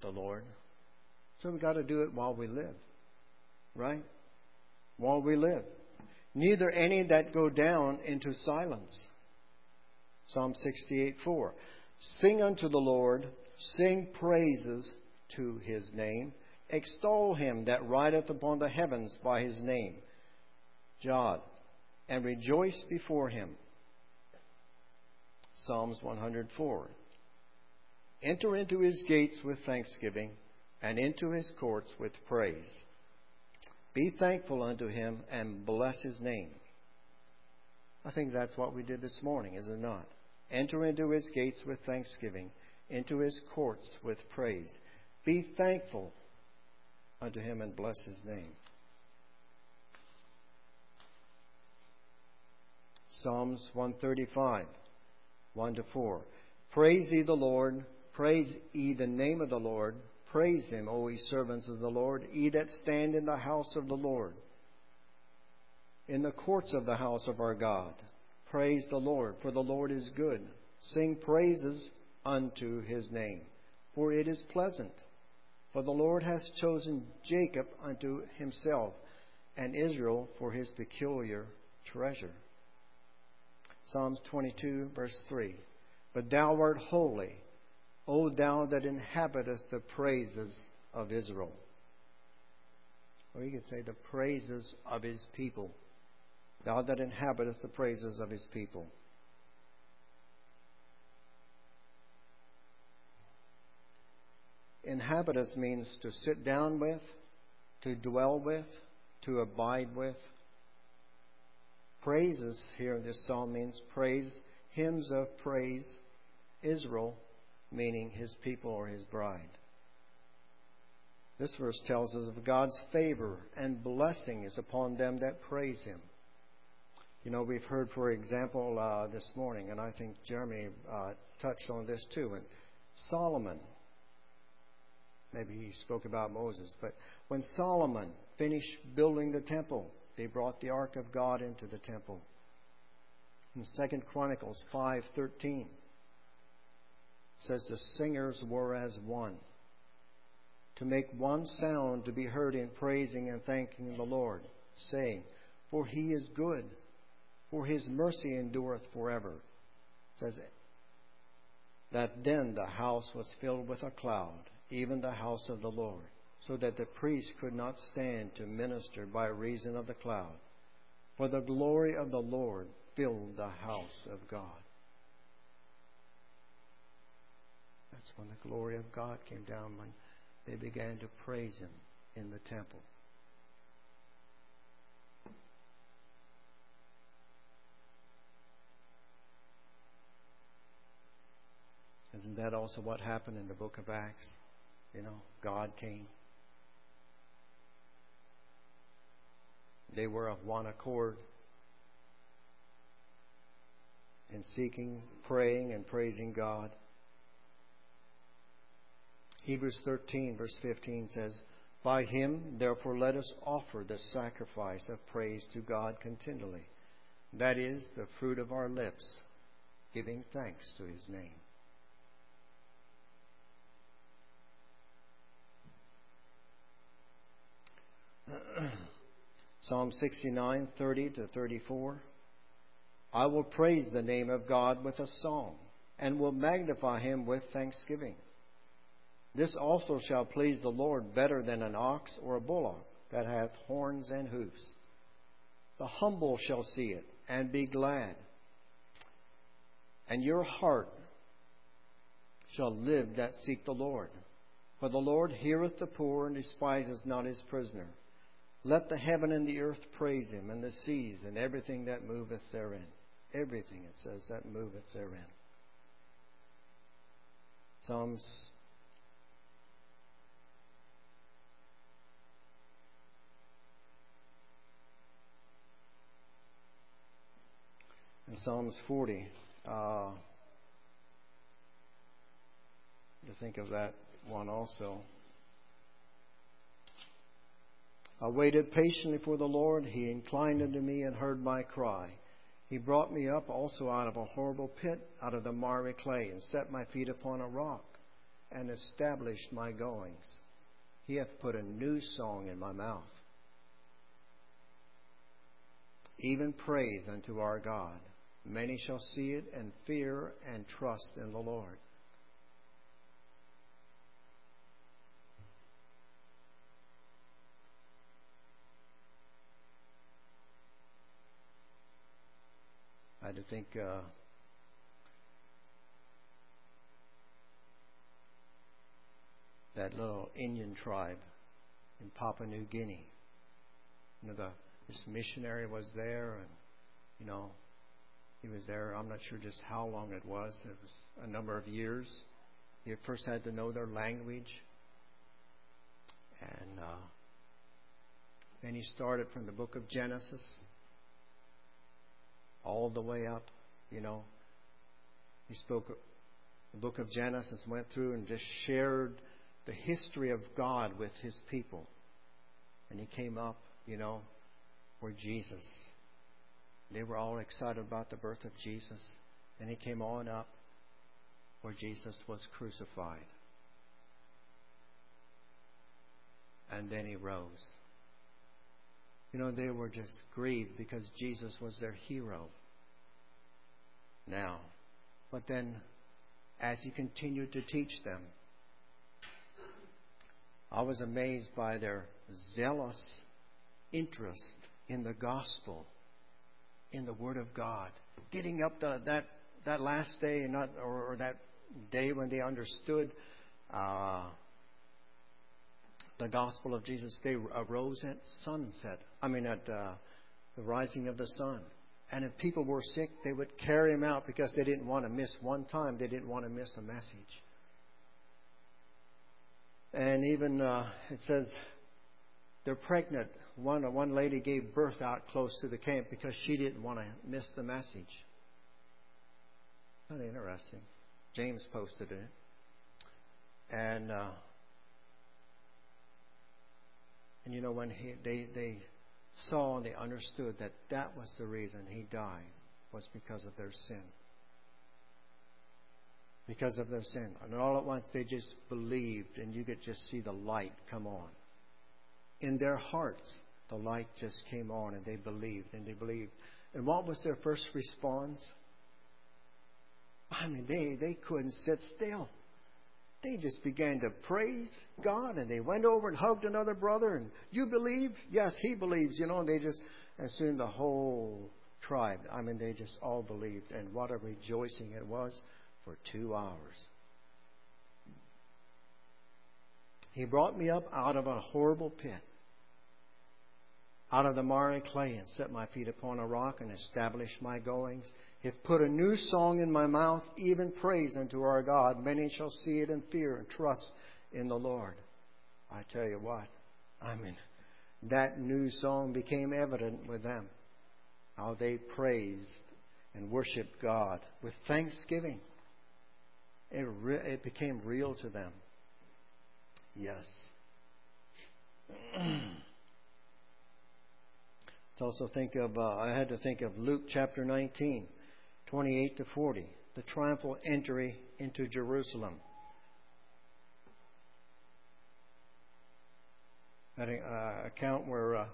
the Lord. So we've got to do it while we live. Right? While we live. Neither any that go down into silence. Psalm 68:4. Sing unto the Lord, sing praises to His name. Extol Him that rideth upon the heavens by His name. Jod. And rejoice before Him. Psalms 104. Enter into His gates with thanksgiving, and into His courts with praise. Be thankful unto Him, and bless His name. I think that's what we did this morning, is it not? Enter into His gates with thanksgiving, into His courts with praise. Be thankful unto Him, and bless His name. Psalms 135, 1-4. Praise ye the Lord, praise ye the name of the Lord. Praise Him, O ye servants of the Lord, ye that stand in the house of the Lord, in the courts of the house of our God. Praise the Lord, for the Lord is good. Sing praises unto His name, for it is pleasant. For the Lord hath chosen Jacob unto Himself, and Israel for His peculiar treasure. Psalms 22, verse 3. But thou art holy, O thou that inhabitest the praises of Israel. Or you could say the praises of His people. Thou that inhabitest the praises of His people. Inhabitest means to sit down with, to dwell with, to abide with. Praises here in this psalm means praise, hymns of praise. Israel, meaning His people or His bride. This verse tells us of God's favor and blessing is upon them that praise Him. You know, we've heard, for example, this morning, and I think Jeremy touched on this too, and Solomon, maybe he spoke about Moses, but when Solomon finished building the temple, they brought the ark of God into the temple. In 2 Chronicles 5:13, says the singers were as one, to make one sound to be heard in praising and thanking the Lord, saying, for He is good, for His mercy endureth forever. It says that then the house was filled with a cloud, even the house of the Lord, so that the priest could not stand to minister by reason of the cloud. For the glory of the Lord filled the house of God. That's when the glory of God came down, when they began to praise Him in the temple. Isn't that also what happened in the book of Acts? You know, God came. They were of one accord in seeking, praying, and praising God. Hebrews 13, verse 15 says, by Him, therefore, let us offer the sacrifice of praise to God continually. That is, the fruit of our lips, giving thanks to His name. Psalm 69, 30-34. I will praise the name of God with a song, and will magnify Him with thanksgiving. This also shall please the Lord better than an ox or a bullock that hath horns and hoofs. The humble shall see it and be glad, and your heart shall live that seek the Lord. For the Lord heareth the poor and despises not His prisoner. Let the heaven and the earth praise Him, and the seas and everything that moveth therein. Everything, it says, that moveth therein. Psalms 40. To think of that one also. I waited patiently for the Lord. He inclined unto me and heard my cry. He brought me up also out of a horrible pit, out of the miry clay, and set my feet upon a rock, and established my goings. He hath put a new song in my mouth, even praise unto our God. Many shall see it and fear and trust in the Lord. I had to think that little Indian tribe in Papua New Guinea. This missionary was there, and he was there. I'm not sure just how long it was. It was a number of years. He first had to know their language, and then he started from the book of Genesis all the way up. He spoke the book of Genesis, went through and just shared the history of God with his people. And he came up, where Jesus. They were all excited about the birth of Jesus. And he came on up where Jesus was crucified. And then he rose. They were just grieved because Jesus was their hero. Now, but then as he continued to teach them, I was amazed by their zealous interest in the gospel, in the Word of God. Getting up that last day, or that day when they understood the gospel of Jesus, they arose at sunset. At the rising of the sun. And if people were sick, they would carry them out because they didn't want to miss one time. They didn't want to miss a message. And even it says they're pregnant. One lady gave birth out close to the camp because she didn't want to miss the message. Kind of interesting. James posted it. And when they saw and they understood that was the reason he died, was because of their sin. Because of their sin. And all at once they just believed, and you could just see the light come on. In their hearts, the light just came on, and they believed, and they believed. And what was their first response? They couldn't sit still. They just began to praise God, and they went over and hugged another brother, and you believe? Yes, he believes, and and soon the whole tribe, they just all believed, and what a rejoicing it was for 2 hours. He brought me up out of a horrible pit, out of the miry clay, and set my feet upon a rock, and established my goings. He hath put a new song in my mouth, even praise unto our God. Many shall see it and fear and trust in the Lord. I tell you what, that new song became evident with them. How they praised and worshiped God with thanksgiving. It became real to them. Yes. I had to think of Luke chapter 19, 28 to 40, the triumphal entry into Jerusalem. That account where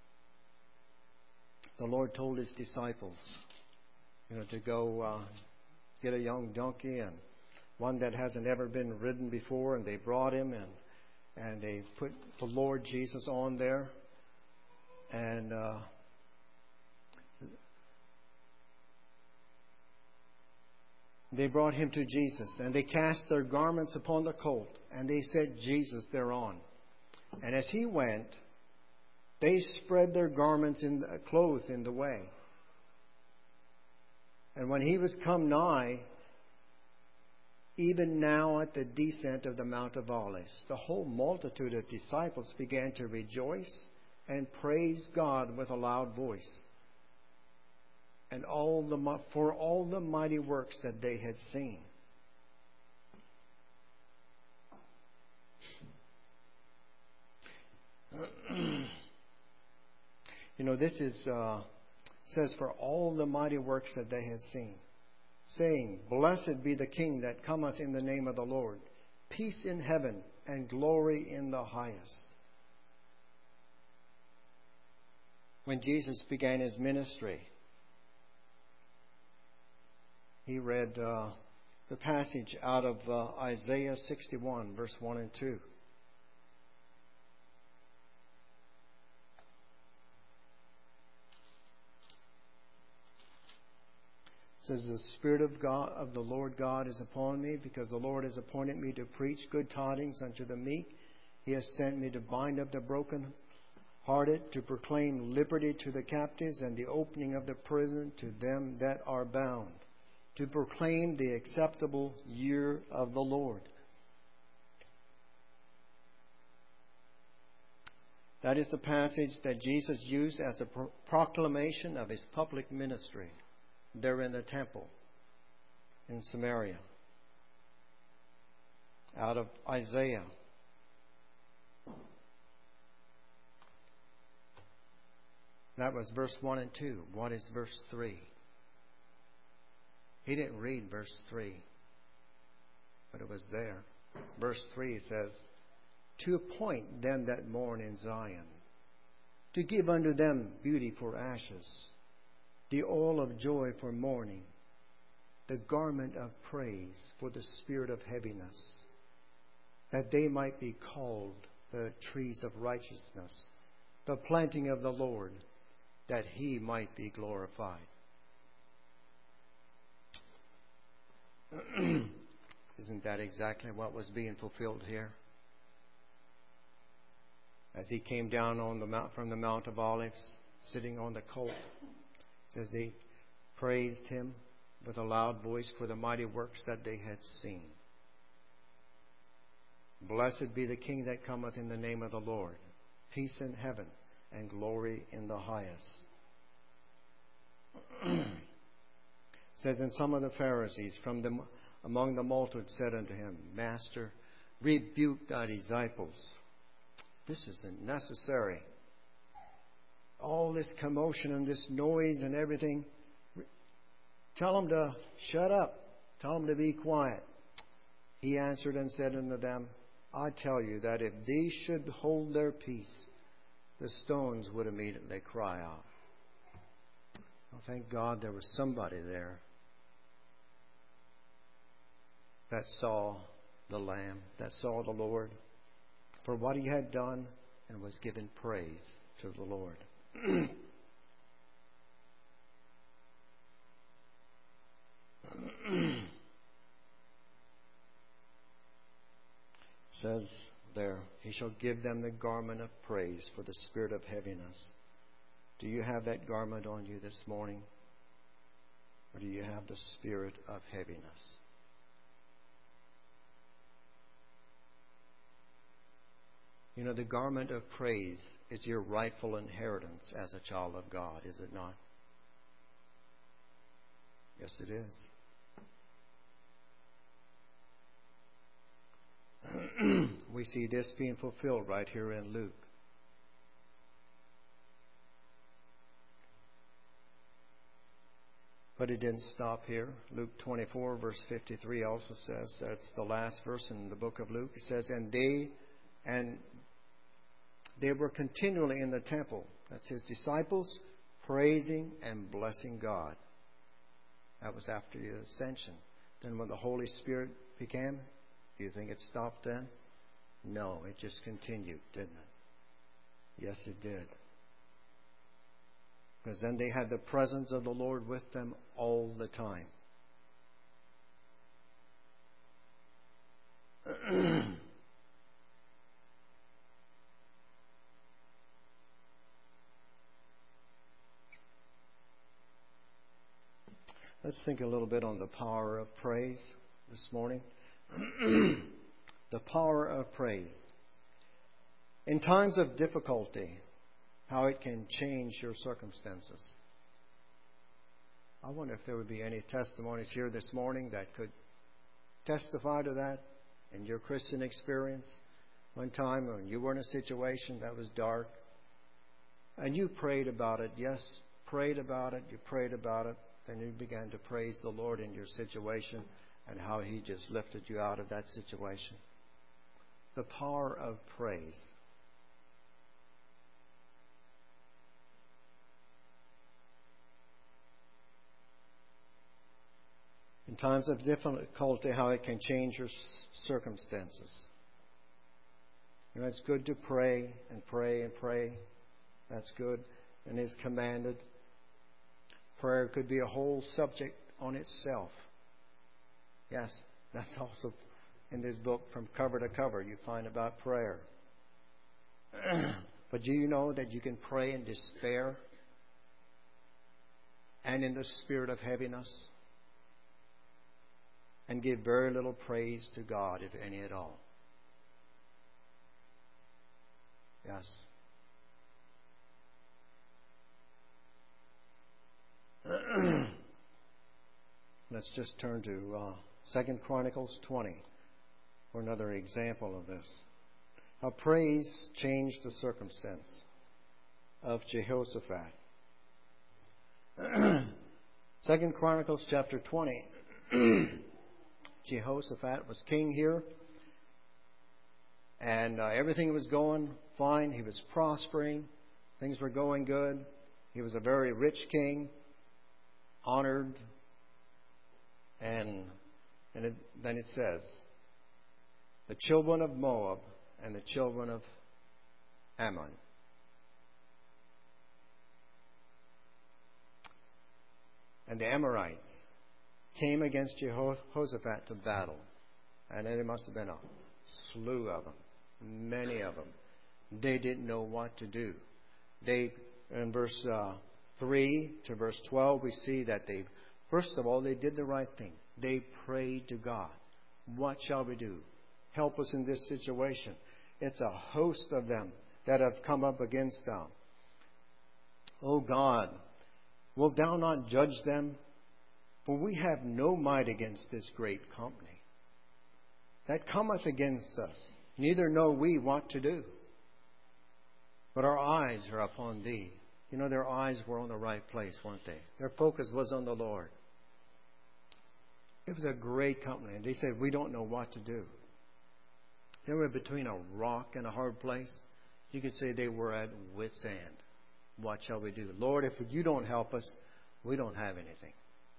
the Lord told his disciples, to go get a young donkey, and one that hasn't ever been ridden before, and they brought him, and they put the Lord Jesus on there, and they brought him to Jesus, and they cast their garments upon the colt, and they set Jesus thereon. And as he went, they spread their garments clothes in the way. And when he was come nigh, even now at the descent of the Mount of Olives, the whole multitude of disciples began to rejoice and praise God with a loud voice, and for all the mighty works that they had seen. This says for all the mighty works that they had seen, saying, Blessed be the King that cometh in the name of the Lord, peace in heaven and glory in the highest. When Jesus began His ministry, He read the passage out of Isaiah 61, verse 1 and 2. It says, the Spirit of God, of the Lord God is upon me, because the Lord has appointed me to preach good tidings unto the meek. He has sent me to bind up the brokenhearted, to proclaim liberty to the captives, and the opening of the prison to them that are bound, to proclaim the acceptable year of the Lord. That is the passage that Jesus used as a proclamation of His public ministry there in the temple in Samaria, out of Isaiah. That was verse 1 and 2. What is verse 3? He didn't read verse 3, but it was there. Verse 3 says, to appoint them that mourn in Zion, to give unto them beauty for ashes, the oil of joy for mourning, the garment of praise for the spirit of heaviness, that they might be called the trees of righteousness, the planting of the Lord, that He might be glorified. Isn't that exactly what was being fulfilled here? As He came down on the mount, from the Mount of Olives, sitting on the colt, as they praised Him with a loud voice for the mighty works that they had seen. Blessed be the King that cometh in the name of the Lord. Peace in heaven and glory in the highest. It says, and some of the Pharisees among the multitude said unto Him, Master, rebuke thy disciples. This isn't necessary. All this commotion and this noise and everything. Tell them to shut up. Tell them to be quiet. He answered and said unto them, I tell you that if these should hold their peace, the stones would immediately cry out. Well, thank God there was somebody there that saw the Lamb, that saw the Lord for what He had done, and was given praise to the Lord. Says there, He shall give them the garment of praise for the spirit of heaviness. Do you have that garment on you this morning? Or do you have the spirit of heaviness? You know, the garment of praise is your rightful inheritance as a child of God, is it not? Yes, it is. We see this being fulfilled right here in Luke. But it didn't stop here. Luke 24, verse 53 also says, that's the last verse in the book of Luke. It says, and they were continually in the temple, that's His disciples, praising and blessing God. That was after the ascension. Then when the Holy Spirit began, do you think it stopped then? No, it just continued, didn't it? Yes, it did. Because then they had the presence of the Lord with them all the time. Let's think a little bit on the power of praise this morning. The power of praise. In times of difficulty, how it can change your circumstances. I wonder if there would be any testimonies here this morning that could testify to that in your Christian experience. One time when you were in a situation that was dark and you prayed about it. Yes, prayed about it. You prayed about it. Then you began to praise the Lord in your situation and how He just lifted you out of that situation. the power of praise. In times of difficulty, how it can change your circumstances. It's good to pray and pray and pray. That's good and is commanded. Prayer could be a whole subject on itself. Yes, that's also in this book from cover to cover. You find about prayer. But do you know that you can pray in despair and in the spirit of heaviness and give very little praise to God, if any at all? Yes. Let's just turn to 2 Chronicles 20 for another example of this. How praise changed the circumstance of Jehoshaphat. 2 Chronicles chapter 20. Jehoshaphat was king here, and everything was going fine. He was prospering. Things were going good. He was a very rich king, honored. And then it says, the children of Moab and the children of Ammon. And the Amorites came against Jehoshaphat to battle. And there must have been a slew of them, many of them. They didn't know what to do. In verse 3 to verse 12, we see that first of all, they did the right thing. They prayed to God. What shall we do? Help us in this situation. It's a host of them that have come up against them. O God, wilt thou not judge them? For we have no might against this great company that cometh against us. Neither know we what to do. But our eyes are upon thee. You know, their eyes were on the right place, weren't they? Their focus was on the Lord. It was a great company. And they said, we don't know what to do. They were between a rock and a hard place. You could say they were at wit's end. What shall we do? Lord, if you don't help us, we don't have anything.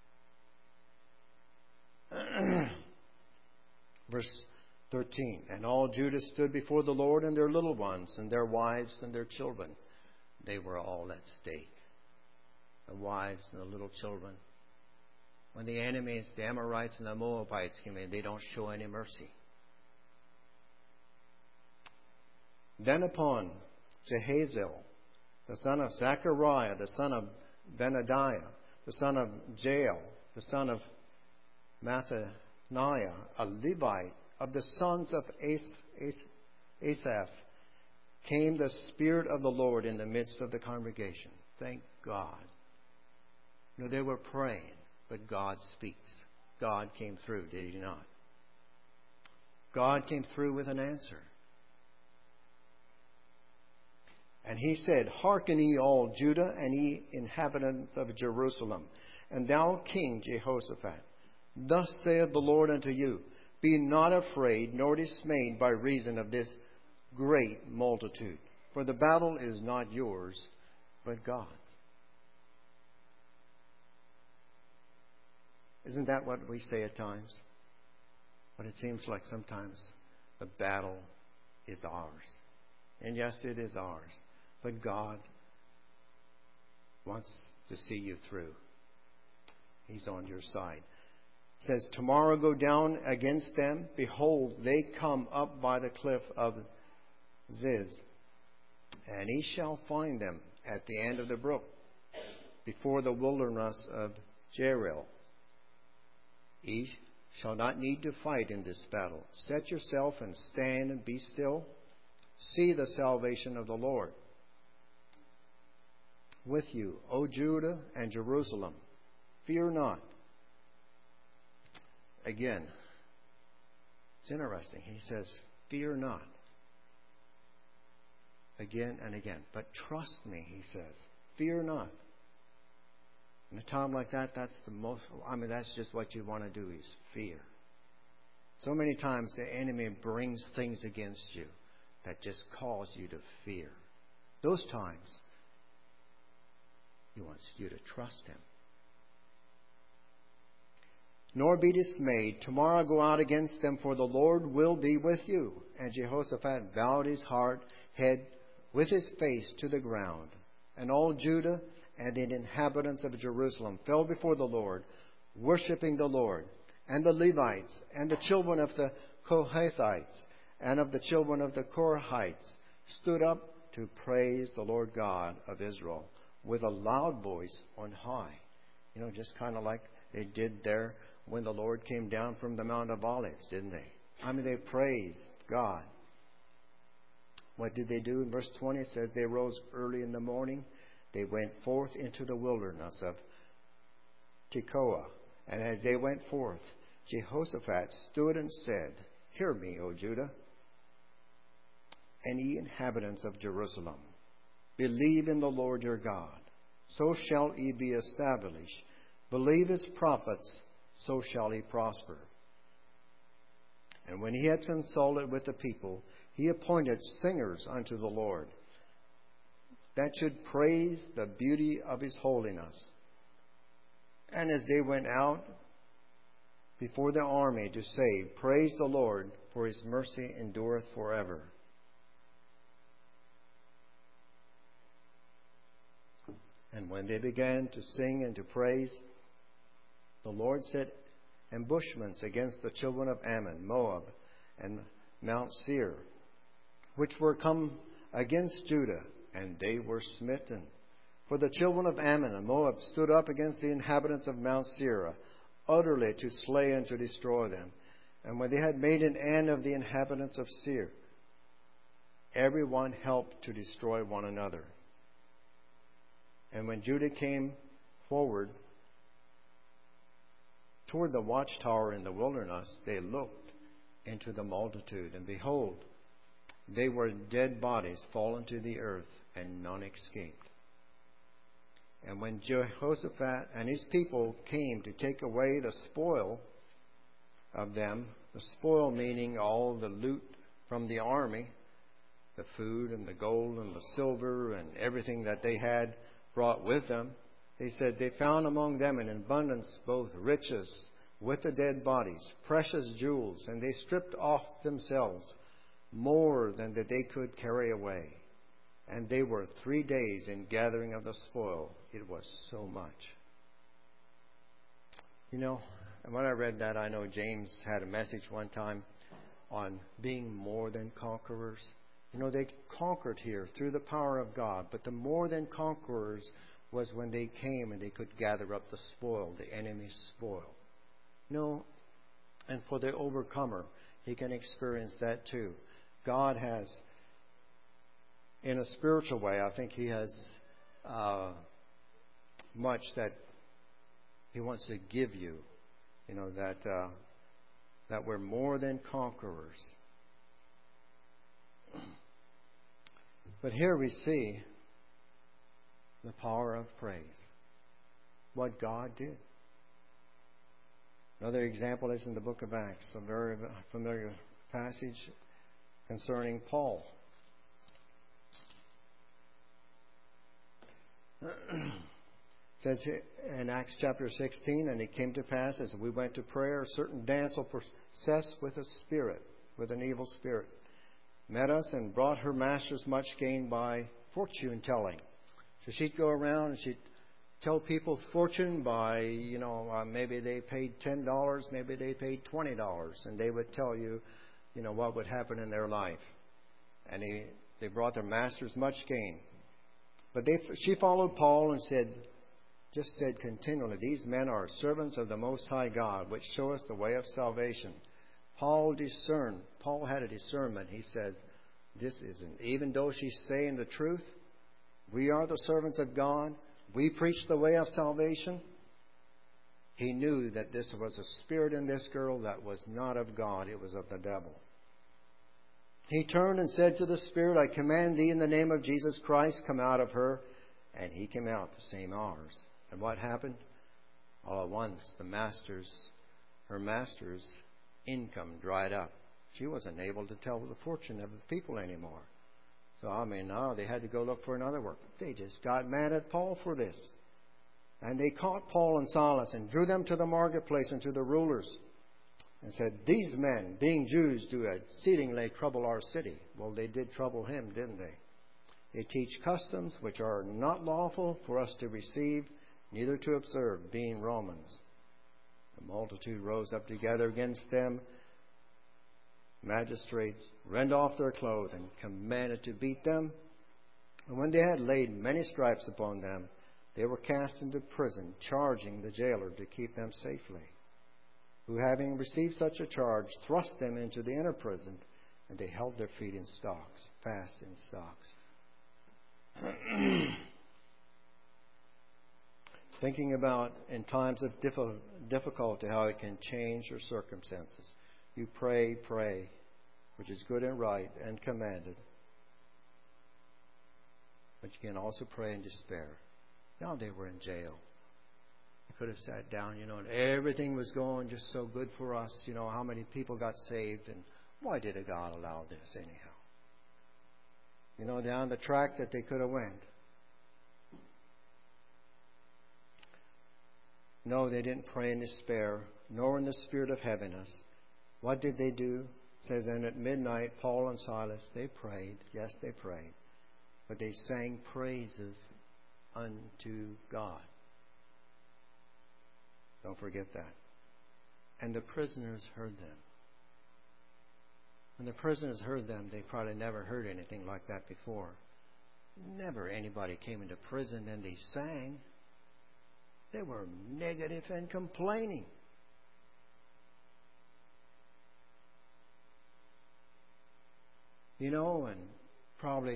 Verse 13. And all Judah stood before the Lord, and their little ones, and their wives, and their children. They were all at stake. The wives and the little children. When the enemies, the Amorites and the Moabites came in, they don't show any mercy. Then upon Jehaziel, the son of Zechariah, the son of Benadiah, the son of Jael, the son of Mattaniah, a Levite of the sons of Asaph, came the Spirit of the Lord in the midst of the congregation. Thank God. You know, they were praying, but God speaks. God came through, did He not? God came through with an answer. And He said, Hearken ye all Judah, and ye inhabitants of Jerusalem, and thou King Jehoshaphat. Thus saith the Lord unto you, Be not afraid, nor dismayed by reason of this great multitude. For the battle is not yours, but God's. Isn't that what we say at times? But it seems like sometimes the battle is ours. And yes, it is ours. But God wants to see you through. He's on your side. It says, Tomorrow go down against them. Behold, they come up by the cliff of Ziz. And ye shall find them at the end of the brook, before the wilderness of Jeril. Ye shall not need to fight in this battle. Set yourself and stand and be still. See the salvation of the Lord with you, O Judah and Jerusalem. Fear not. Again, it's interesting. He says, Fear not. Again and again. But trust me, he says. Fear not. In a time like that, that's just what you want to do is fear. So many times the enemy brings things against you that just cause you to fear. Those times, He wants you to trust Him. Nor be dismayed. Tomorrow go out against them, for the Lord will be with you. And Jehoshaphat bowed his head with his face to the ground. And all Judah and the inhabitants of Jerusalem fell before the Lord, worshiping the Lord. And the Levites and the children of the Kohathites and of the children of the Korahites stood up to praise the Lord God of Israel with a loud voice on high. Just kind of like they did there when the Lord came down from the Mount of Olives, didn't they? They praised God. What did they do? In verse 20 it says, they rose early in the morning. They went forth into the wilderness of Tekoa. And as they went forth, Jehoshaphat stood and said, Hear me, O Judah, and ye inhabitants of Jerusalem. Believe in the Lord your God, so shall ye be established. Believe His prophets, so shall he prosper. And when he had consulted with the people, he appointed singers unto the Lord, that should praise the beauty of His holiness. And as they went out before the army to say, Praise the Lord, for His mercy endureth forever. And when they began to sing and to praise, the Lord set ambushments against the children of Ammon, Moab, and Mount Seir, which were come against Judah, and they were smitten. For the children of Ammon and Moab stood up against the inhabitants of Mount Seir, utterly to slay and to destroy them. And when they had made an end of the inhabitants of Seir, every one helped to destroy one another. And when Judah came forward toward the watchtower in the wilderness, they looked into the multitude, and behold, they were dead bodies fallen to the earth, and none escaped. And when Jehoshaphat and his people came to take away the spoil of them, the spoil meaning all the loot from the army, the food and the gold and the silver and everything that they had brought with them, they said they found among them in abundance both riches with the dead bodies, precious jewels, and they stripped off themselves more than that they could carry away. And they were 3 days in gathering of the spoil. It was so much. And when I read that, I know James had a message one time on being more than conquerors. They conquered here through the power of God, but the more than conquerors was when they came and they could gather up the spoil, the enemy's spoil. And for the overcomer, he can experience that too. God has, in a spiritual way, I think He has much that He wants to give you. That we're more than conquerors. But here we see the power of praise. What God did. Another example is in the book of Acts, a very familiar passage concerning Paul. It says in Acts chapter 16, and it came to pass as we went to prayer, a certain damsel possessed with a spirit, with an evil spirit, met us and brought her masters much gain by fortune telling. So she'd go around and she'd tell people's fortune by, maybe they paid $10, maybe they paid $20, and they would tell you, what would happen in their life. And they brought their masters much gain. But she followed Paul and said continually, These men are servants of the Most High God, which show us the way of salvation. Paul had a discernment. He says, this isn't. Even though she's saying the truth, we are the servants of God. We preach the way of salvation. He knew that this was a spirit in this girl that was not of God. It was of the devil. He turned and said to the spirit, I command thee in the name of Jesus Christ, come out of her. And he came out the same hours. And what happened? All at once, her masters income dried up. She wasn't able to tell the fortune of the people anymore. So, now they had to go look for another work. They just got mad at Paul for this. And they caught Paul and Silas and drew them to the marketplace and to the rulers and said, "These men, being Jews, do exceedingly trouble our city." Well, they did trouble him, didn't they? "They teach customs which are not lawful for us to receive, neither to observe, being Romans." The multitude rose up together against them. Magistrates rent off their clothes and commanded to beat them. And when they had laid many stripes upon them, they were cast into prison, charging the jailer to keep them safely. Who, having received such a charge, thrust them into the inner prison, and they held their feet in stocks, fast in stocks. Thinking about in times of difficulty how it can change your circumstances. You pray, which is good and right and commanded. But you can also pray in despair. Now they were in jail. They could have sat down, and everything was going just so good for us. How many people got saved, and why did God allow this anyhow? Down the track that they could have went. No, they didn't pray in despair, nor in the spirit of heaviness. What did they do? It says, and at midnight, Paul and Silas, they prayed. Yes, they prayed. But they sang praises unto God. Don't forget that. And the prisoners heard them. When the prisoners heard them, they probably never heard anything like that before. Never anybody came into prison and they sang. They were negative and complaining. And probably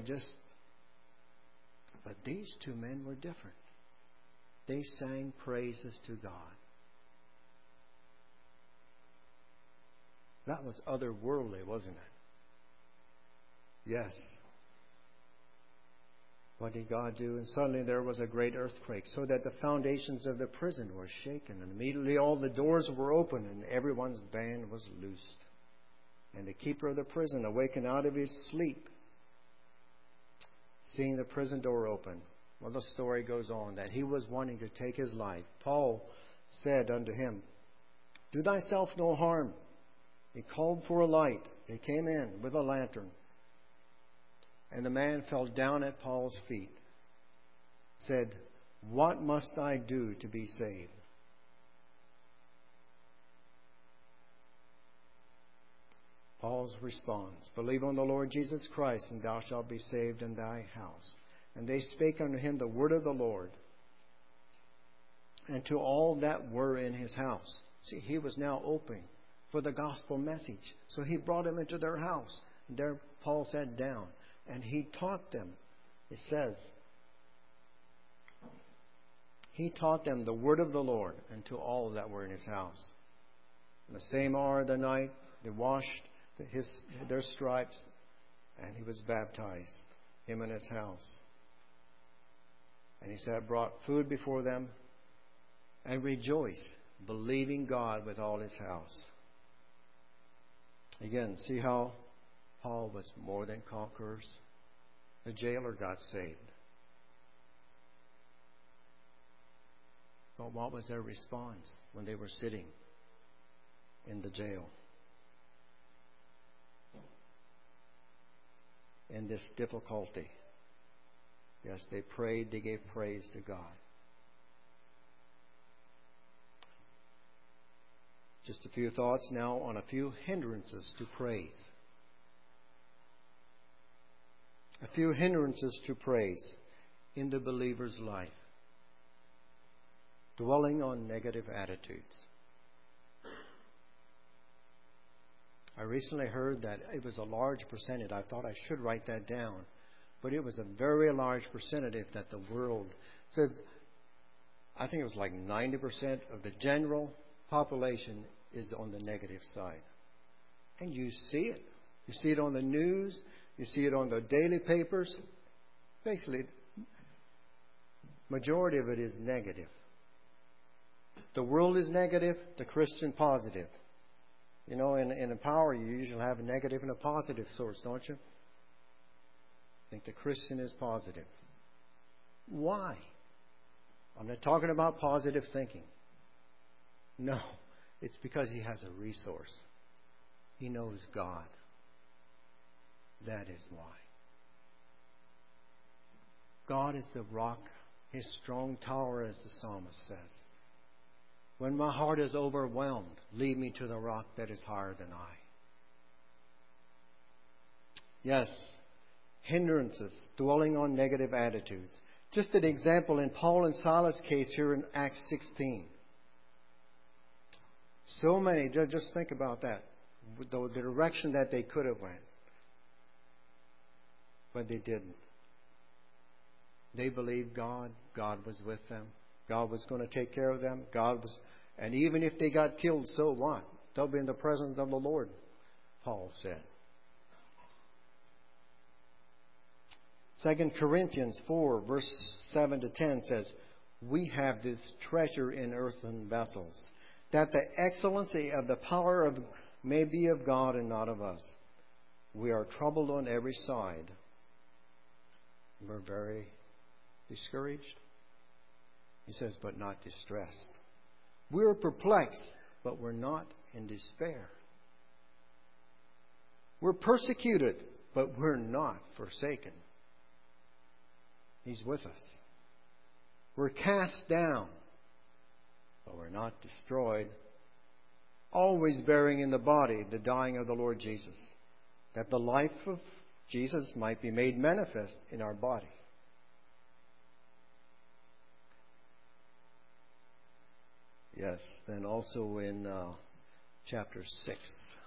but these two men were different. They sang praises to God. That was otherworldly, wasn't it? Yes. What did God do? And suddenly there was a great earthquake, so that the foundations of the prison were shaken. And immediately all the doors were open, and everyone's band was loosed. And the keeper of the prison awakened out of his sleep, seeing the prison door open. Well, the story goes on that he was wanting to take his life. Paul said unto him, "Do thyself no harm." He called for a light. He came in with a lantern. And the man fell down at Paul's feet, said, "What must I do to be saved?" Paul's response, "Believe on the Lord Jesus Christ, and thou shalt be saved in thy house." And they spake unto him the word of the Lord, and to all that were in his house. See, he was now open for the gospel message. So he brought them into their house. And there Paul sat down, and he taught them. It says, he taught them the word of the Lord, and to all that were in his house. In the same hour of the night, they washed their stripes, and he was baptized, him and his house. And he said, brought food before them, and rejoiced, believing God with all his house. Again, see how Paul was more than conquerors? The jailer got saved. But what was their response when they were sitting in the jail? In this difficulty. Yes, they prayed, they gave praise to God. Just a few thoughts now on a few hindrances to praise. A few hindrances to praise in the believer's life. Dwelling on negative attitudes. I recently heard that it was a large percentage. I thought I should write that down. But it was a very large percentage that the world said, I think it was like 90% of the general population is on the negative side. And you see it. You see it on the news. You see it on the daily papers. Basically, majority of it is negative. The world is negative, the Christian positive. You know, in a power, you usually have a negative and a positive source, don't you? I think the Christian is positive. Why? I'm not talking about positive thinking. No, it's because he has a resource. He knows God. That is why. God is the rock, his strong tower, as the psalmist says. When my heart is overwhelmed, lead me to the rock that is higher than I. Yes, hindrances, dwelling on negative attitudes. Just an example in Paul and Silas' case here in Acts 16. So many, just think about that. The direction that they could have went. But they didn't. They believed God. God was with them. God was going to take care of them. And even if they got killed, so what? They'll be in the presence of the Lord, Paul said. 2 Corinthians 4, verse 7 to 10 says, we have this treasure in earthen vessels, that the excellency of the power may be of God and not of us. We are troubled on every side. We're very discouraged. He says, but not distressed. We're perplexed, but we're not in despair. We're persecuted, but we're not forsaken. He's with us. We're cast down, but we're not destroyed. Always bearing in the body the dying of the Lord Jesus, that the life of Jesus might be made manifest in our body. Yes, then also in chapter 6.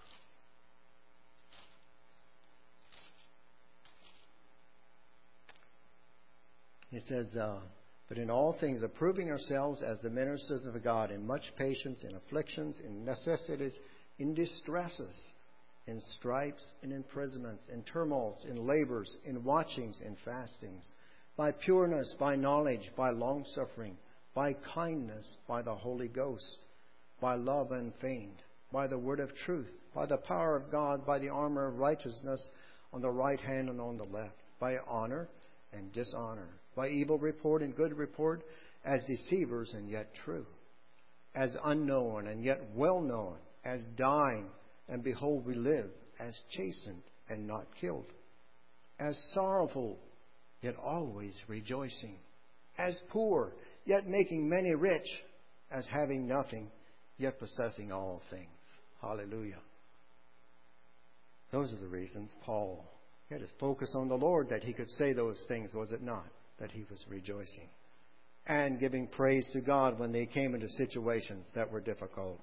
It says, but in all things approving ourselves as the ministers of God, in much patience, in afflictions, in necessities, in distresses, in stripes, in imprisonments, in tumults, in labors, in watchings, in fastings, by pureness, by knowledge, by longsuffering, by kindness, by the Holy Ghost, by love unfeigned, by the word of truth, by the power of God, by the armor of righteousness on the right hand and on the left, by honor and dishonor, by evil report and good report, as deceivers and yet true, as unknown and yet well known, as dying and behold we live, as chastened and not killed, as sorrowful yet always rejoicing, as poor yet making many rich, as having nothing yet possessing all things. Hallelujah. Those are the reasons Paul had his focus on the Lord, that he could say those things, was it not? That he was rejoicing and giving praise to God when they came into situations that were difficult.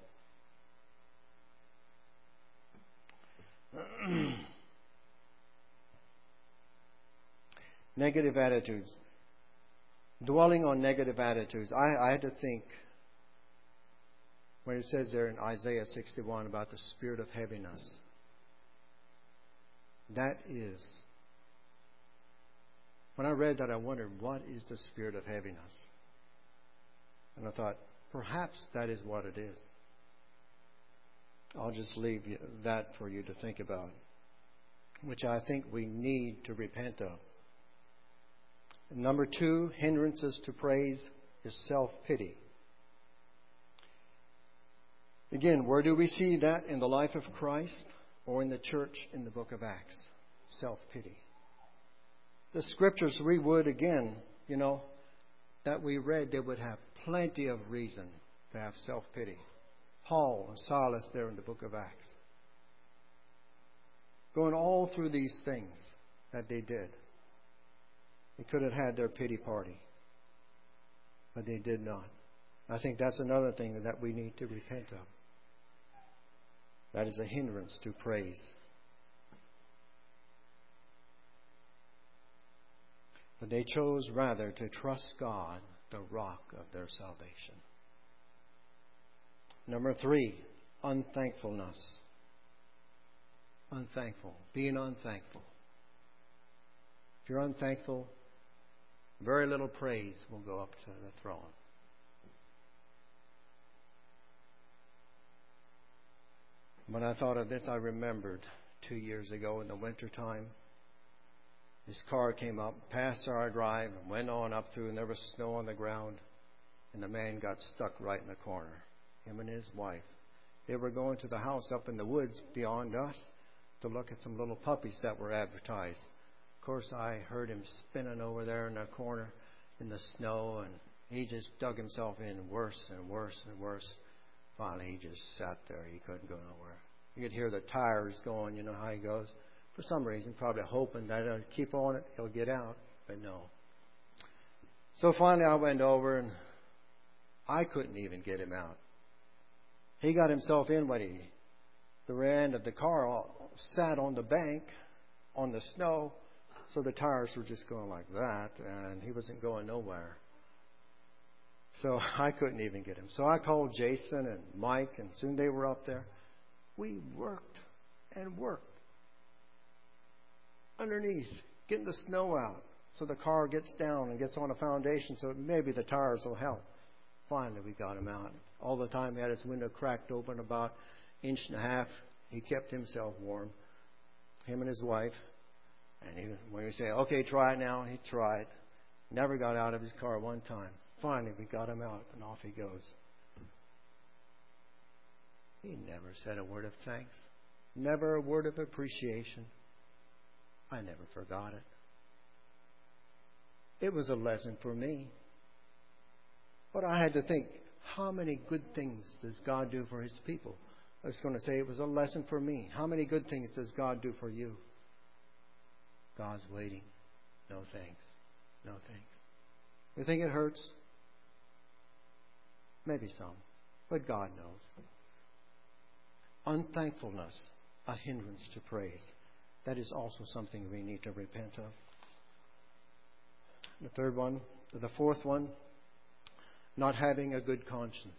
Negative attitudes. Dwelling on negative attitudes. I had to think when it says there in Isaiah 61 about the spirit of heaviness. That is, when I read that, I wondered, what is the spirit of heaviness? And I thought, perhaps that is what it is. I'll just leave that for you to think about, which I think we need to repent of. Number 2, hindrances to praise is self-pity. Again, where do we see that in the life of Christ or in the church in the book of Acts? Self-pity. The scriptures we would, again, that we read, they would have plenty of reason to have self-pity. Paul and Silas there in the book of Acts. Going all through these things that they did. They could have had their pity party. But they did not. I think that's another thing that we need to repent of. That is a hindrance to praise. But they chose rather to trust God, the rock of their salvation. Number 3, unthankfulness. Unthankful. Being unthankful. If you're unthankful, very little praise will go up to the throne. When I thought of this, I remembered 2 years ago in the wintertime, this car came up past our drive and went on up through, and there was snow on the ground, and the man got stuck right in the corner, him and his wife. They were going to the house up in the woods beyond us to look at some little puppies that were advertised. Of course, I heard him spinning over there in the corner in the snow, and he just dug himself in worse and worse and worse. Finally, he just sat there. He couldn't go nowhere. You could hear the tires going. You know how he goes. For some reason, probably hoping that he'll keep on it, he'll get out. But no. So finally, I went over, and I couldn't even get him out. He got himself in when the rear end of the car sat on the bank on the snow, so the tires were just going like that, and he wasn't going nowhere. So I couldn't even get him. So I called Jason and Mike, and soon they were up there. We worked and worked underneath, getting the snow out so the car gets down and gets on a foundation so maybe the tires will help. Finally, we got him out. All the time he had his window cracked open about 1.5 inches. He kept himself warm, him and his wife. And when we say, okay, try it now, he tried. Never got out of his car one time. Finally, we got him out, and off he goes. He never said a word of thanks, never a word of appreciation. I never forgot it. It was a lesson for me. But I had to think, how many good things does God do for His people? I was going to say it was a lesson for me. How many good things does God do for you? God's waiting. No thanks. No thanks. You think it hurts? Maybe some. But God knows. Unthankfulness, a hindrance to praise. That is also something we need to repent of. The fourth one, not having a good conscience.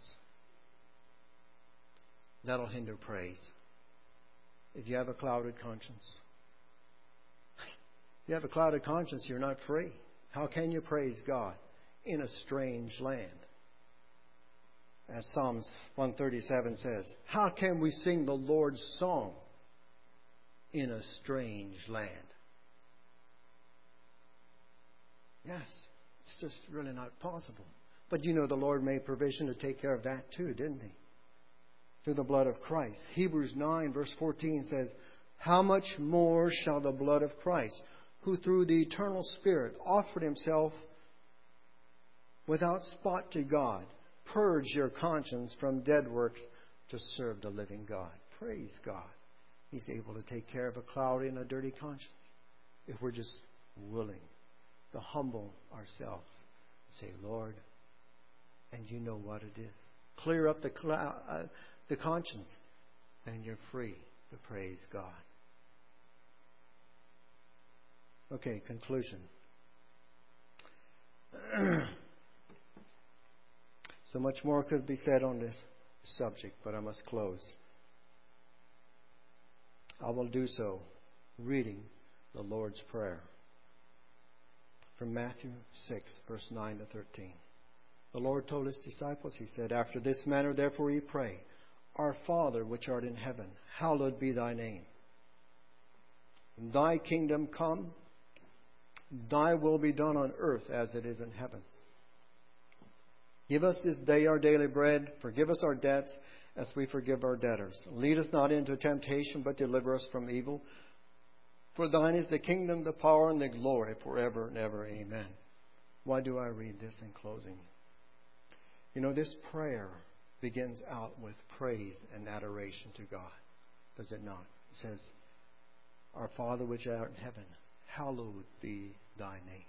That'll hinder praise. If you have a clouded conscience. If you have a clouded conscience, you're not free. How can you praise God in a strange land? As Psalms 137 says, how can we sing the Lord's song in a strange land? Yes, it's just really not possible. But you know the Lord made provision to take care of that too, didn't He? Through the blood of Christ. Hebrews 9 verse 14 says, how much more shall the blood of Christ, who through the eternal Spirit offered Himself without spot to God, purge your conscience from dead works to serve the living God. Praise God. He's able to take care of a cloudy and a dirty conscience if we're just willing to humble ourselves and say, Lord, and you know what it is. Clear up the conscience, and you're free to praise God. Okay, conclusion. So much more could be said on this subject, but I must close. I will do so reading the Lord's Prayer from Matthew 6, verse 9 to 13. The Lord told His disciples, He said, after this manner therefore ye pray, Our Father which art in heaven, hallowed be thy name. Thy kingdom come, thy will be done on earth as it is in heaven. Give us this day our daily bread. Forgive us our debts as we forgive our debtors. Lead us not into temptation, but deliver us from evil. For thine is the kingdom, the power, and the glory forever and ever. Amen. Why do I read this in closing? You know, this prayer begins out with praise and adoration to God. Does it not? It says, Our Father which art in heaven, hallowed be thy name.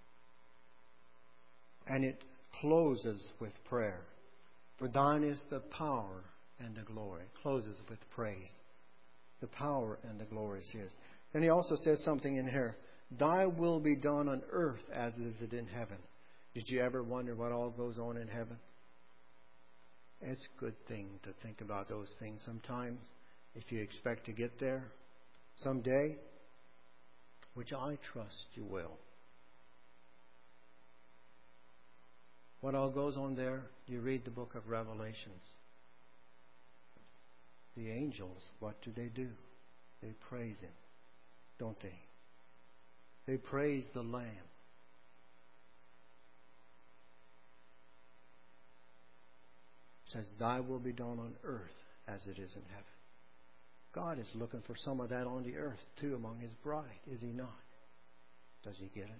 And it closes with prayer. For thine is the power and the glory. It closes with praise. The power and the glory is His. Then He also says something in here. Thy will be done on earth as is it in heaven. Did you ever wonder what all goes on in heaven? It's a good thing to think about those things sometimes if you expect to get there someday, which I trust you will. What all goes on there, you read the book of Revelations. The angels, what do? They praise Him, don't they? They praise the Lamb. It says, Thy will be done on earth as it is in heaven. God is looking for some of that on the earth too among His bride, is He not? Does He get it?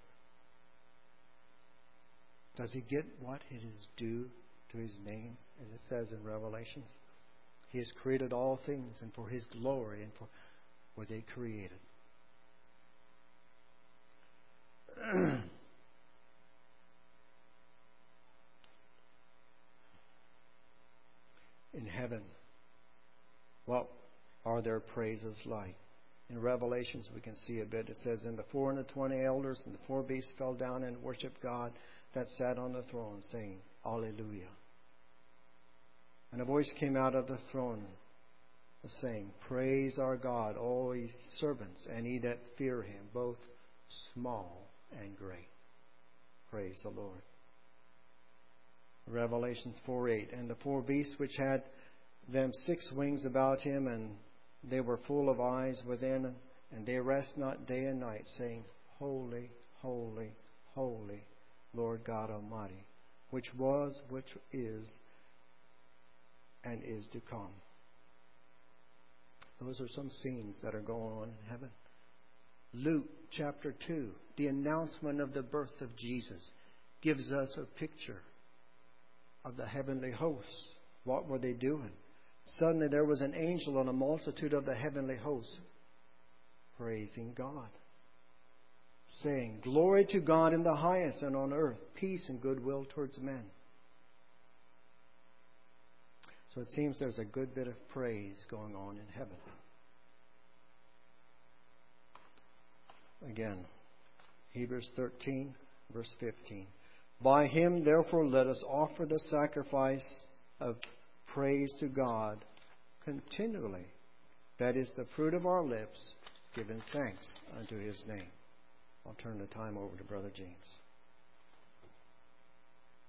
Does He get what it is due to His name, as it says in Revelations? He has created all things, and for His glory, and for what they created. In heaven, what are their praises like? In Revelations, we can see a bit. It says, And the 4 and the 20 elders and the 4 beasts fell down and worshipped God that sat on the throne, saying, Alleluia. And a voice came out of the throne, saying, Praise our God, all ye servants, and ye that fear Him, both small and great. Praise the Lord. Revelations 4:8. And the 4 beasts which had them 6 wings about him, and they were full of eyes within, and they rest not day and night, saying, Holy, holy, holy, Lord God Almighty, which was, which is, and is to come. Those are some scenes that are going on in heaven. Luke chapter 2, the announcement of the birth of Jesus, gives us a picture of the heavenly hosts. What were they doing? Suddenly there was an angel and a multitude of the heavenly hosts praising God, saying, Glory to God in the highest, and on earth peace and goodwill towards men. So it seems there's a good bit of praise going on in heaven. Again, Hebrews 13, verse 15. By Him, therefore, let us offer the sacrifice of praise to God continually. That is the fruit of our lips, giving thanks unto His name. I'll turn the time over to Brother James.